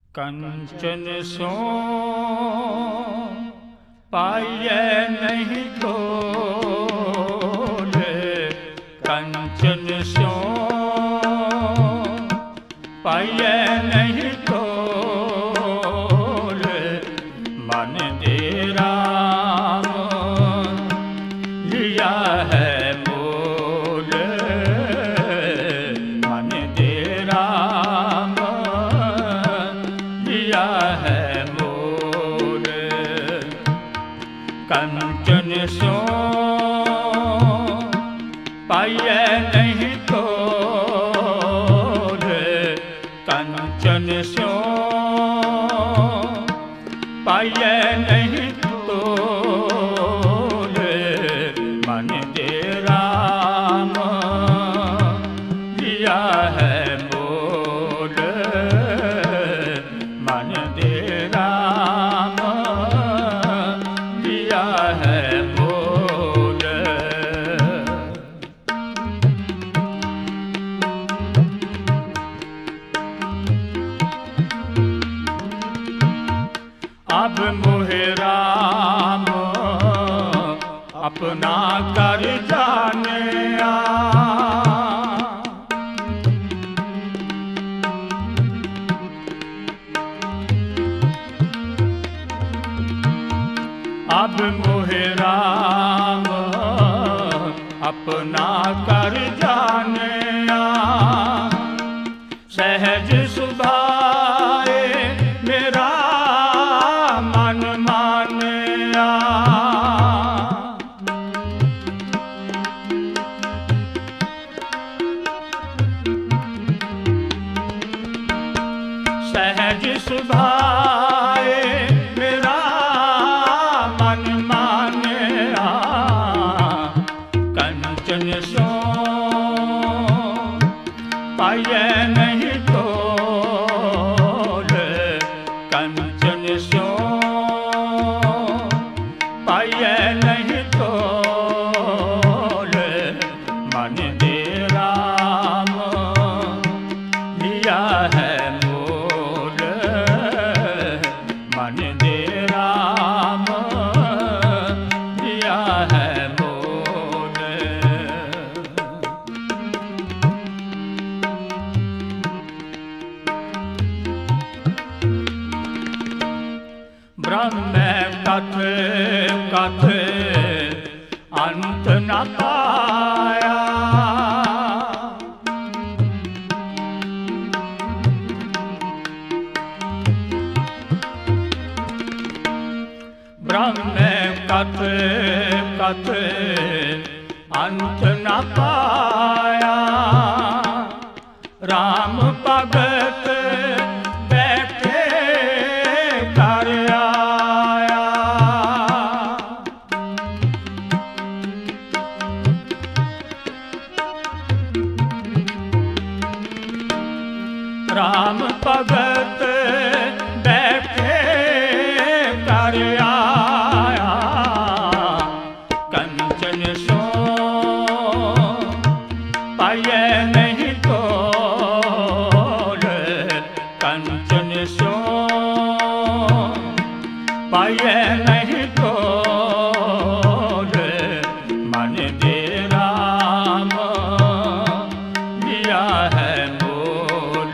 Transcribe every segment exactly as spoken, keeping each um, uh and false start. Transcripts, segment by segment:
कंचन सो पाइए नहीं तोल, कंचन सो पाइए नहीं तोल, मन दे राम लिया है मोल, मन दे राम लिया है मोल। कंचन सो पाइए नहीं तोल, कंचन सो पाइए नहीं तोल, मन दे राम लिया है मोल, मन दे राम लिया है मोल। अब मोहे राम अपना कर जाने आ, अब मोहे राम अपना कर जाने आ, सहज सुभाए मेरा मन मानिया, सहज सुभाए मेरा मन मानिया, कंचन सो पाइए नहीं तोल, कंचन सो पाइए नहीं तोल, मन दे राम लिया है मोल, मन दे राम लिया है मोल। ब्रह्म कथ कथ अंत न पाया, ब्रह्म कथ कथ अंत न पाया, राम भगत बैठे कर आया, राम भगत बैठे कर आया, कंचन सो पाइए नहीं तोल, कंचन सो पाइए नहीं तोल, मन दे राम लिया है मोल,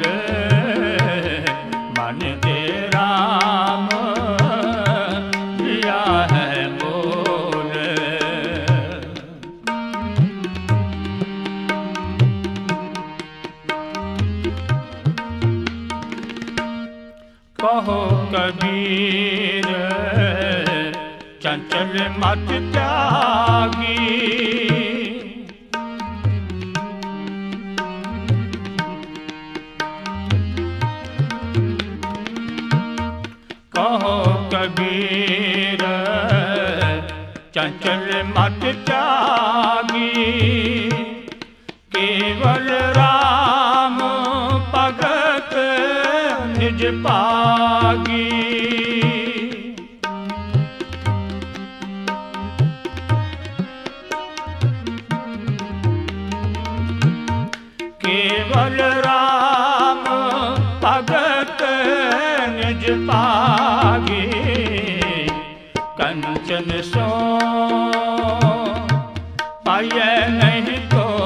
मन दे राम लिया है मोल। कहो कबीर चंचल मत त्यागी, कहो कबीर चंचल मत त्यागी, केवल राम भगत निज पागी, केवल राम भगत निज पागी। कंचन सो पाए नहीं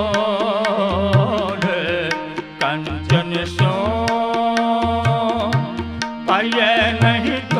तोड़, कंचन सो पाए नहीं तोड़।